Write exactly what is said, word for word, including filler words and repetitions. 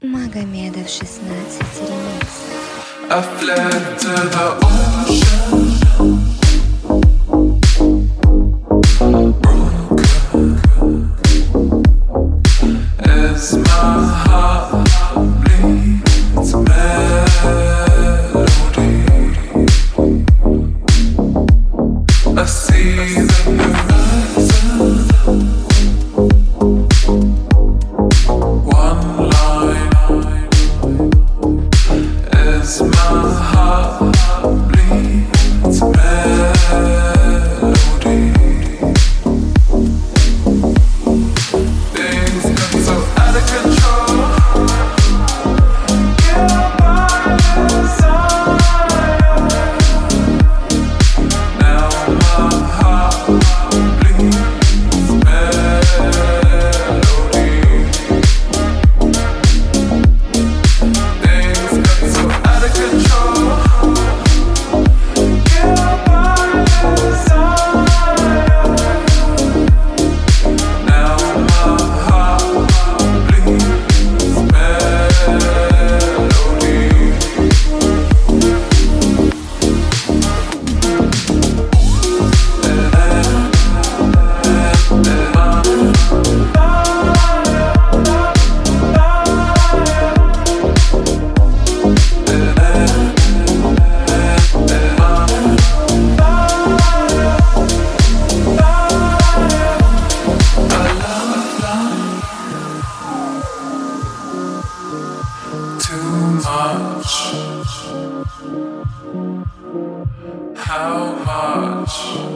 Магомедов шестнадцать ремикс. I fled to the ocean, broken as my heart bleeds melody. I see the horizon, one line as my heart bleeds melody. Things got so out of control. Your body desire. Now my heart bleeds melody. Things got so out of control. Your body desire. Now my heart bleeds melody. Too much. How much?